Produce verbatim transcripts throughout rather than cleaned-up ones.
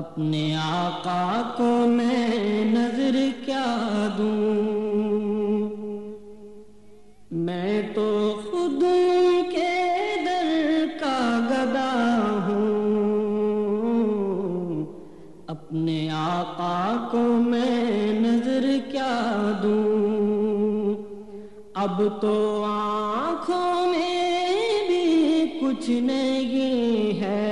اپنے آقا کو میں نظر کیا دوں، میں تو خود ان کے در کا گدا ہوں، اپنے آقا کو میں نظر کیا دوں، اب تو آنکھوں میں بھی کچھ نہیں ہے،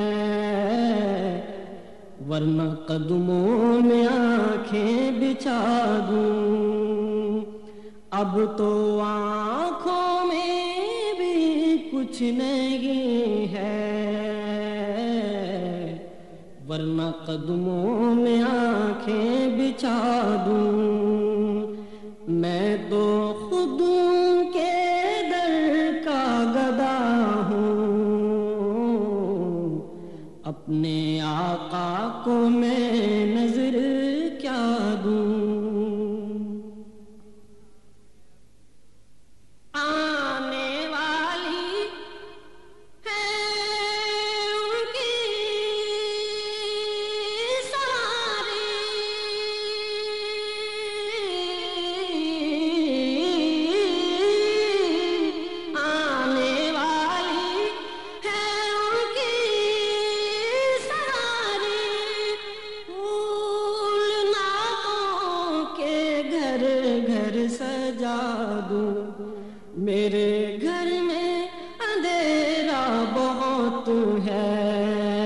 ورنہ قدموں میں آنکھیں بچھا دوں، اب تو آنکھوں میں بھی کچھ نہیں ہے، ورنہ قدموں میں آنکھیں بچھا دوں، میں تو خود ان کے در کا گدا ہوں، اپنے آقا کو میں نظر کیا دوں۔ آنے والی ہے ان کی سواری، آنے والی ہے ان کی سجا دوں، میرے گھر میں اندھیرا بہت ہے،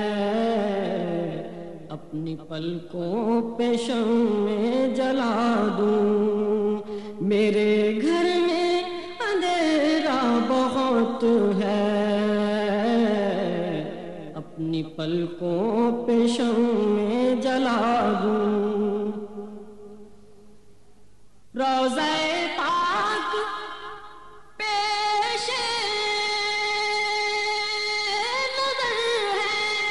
اپنی پلکوں پہ شمع جلا دوں، میرے گھر میں اندھیرا بہت ہے، اپنی پلکوں پہ شمع جلا دوں، روضہ پاک پیش نظر ہے،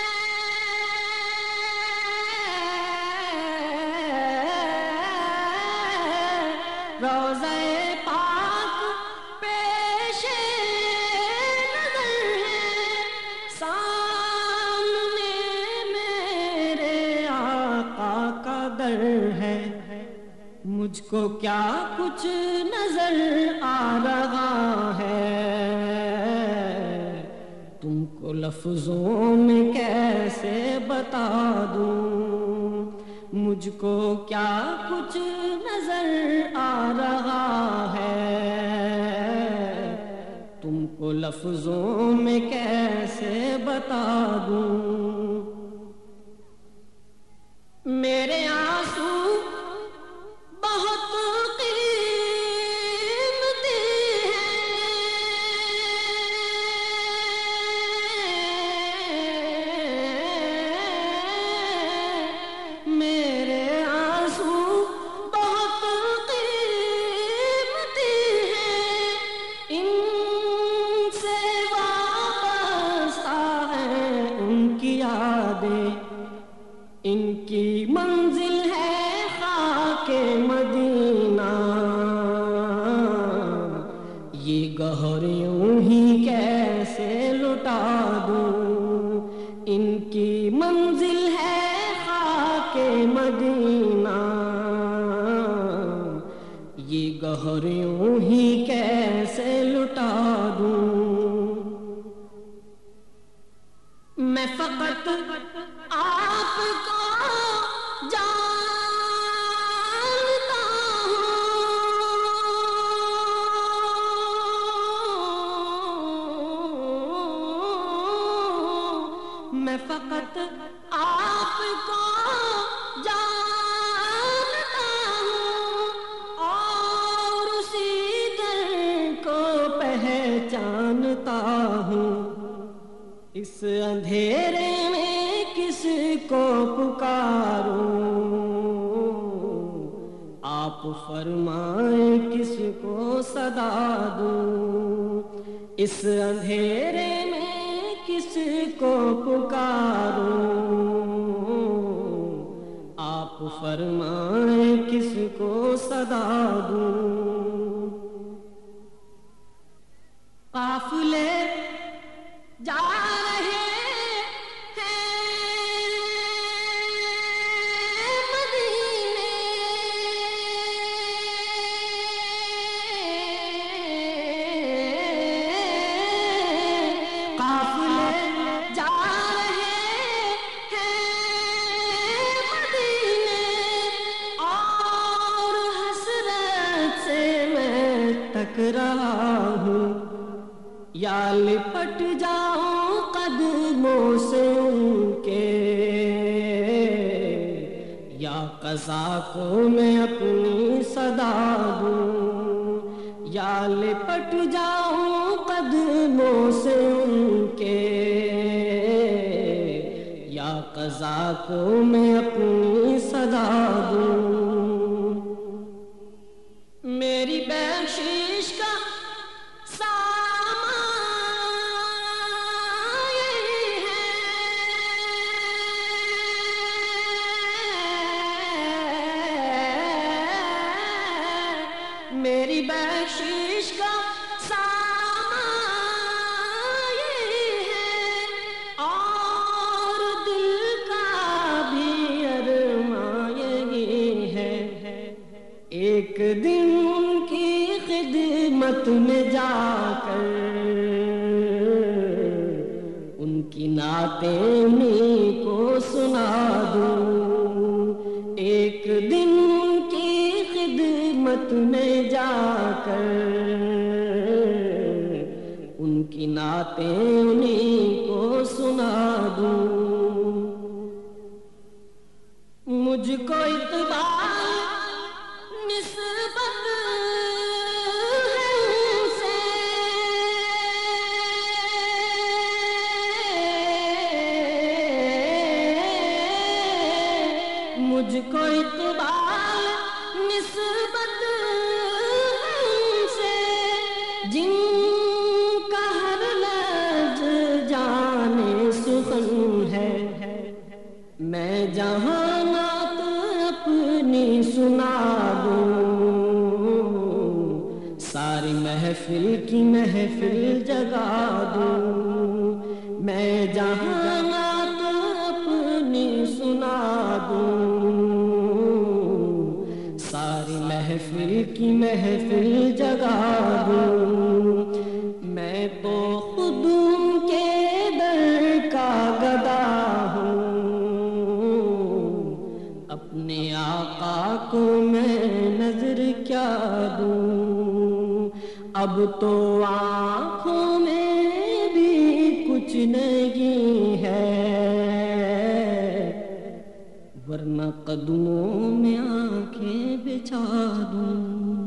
روضہ پاک پیش نظر ہے، سامنے میرے آقا کا در ہے، مجھ کو کیا کچھ نظر آ رہا ہے، تم کو لفظوں میں کیسے بتا دوں، مجھ کو کیا کچھ نظر آ رہا ہے، تم کو لفظوں میں کیسے بتا دوں، میرے آنسو بہت قیمتی ہیں، میرے آنسو بہت قیمتی ہیں، ان سے وابستہ ہیں ان کی یادیں، ان کی منزل ہے خاک مدینہ، یہ گہر یوں ہی کیسے لٹا دوں، ان کی منزل ہے خاک مدینہ، یہ گہر یوں ہی کیسے لٹا دوں، میں فقط آپ کو جانتا ہوں، میں فقط آپ کو جانتا ہوں، اور اسی در کو پہچانتا ہوں، اس اندھیرے میں کس کو پکاروں، آپ فرمائیں کس کو صدا دوں، اس اندھیرے میں کس کو پکاروں، آپ فرمائیں کس کو صدا دوں، قافلے جا رہے ہیں تھک رہا ہوں، یا لپٹ جاؤں قدموں سے ان کے، یا قضا کو میں اپنی صدا دوں، یا لپٹ جاؤں قدموں سے ان کے، یا قضا کو میں اپنی صدا دوں۔ میری بخشش کا سامان یہی ہے، میری بخشش کا سامان یہی ہے، اور دل کا بھی ارمان یہی ہے، ایک دن ان کی خدمت میں جا کر ان کی نعتیں انہیں کو سنا دوں، ایک دن ان کی خدمت میں جا کر ان کی نعتیں انہیں کو سنا دوں۔ مجھ کو اقبال نسبت ہے ان سے، مجھ کو اقبال نسبت ہے ان سے، جن کا ہر لفظ جانے سخن ہے، میں جہاں نعت اپنی سنا دوں، ساری محفل کی محفل جگا دوں، میں جہاں نعت اپنی سنا دوں، ساری محفل کی محفل جگا دوں۔ میں تو خود ان کے در کا گدا ہوں، اپنے آقا کو میں نظر کیا دوں، اب تو آنکھوں میں بھی کچھ نہیں ہے، ورنہ قدموں میں آنکھیں بچھا دوں۔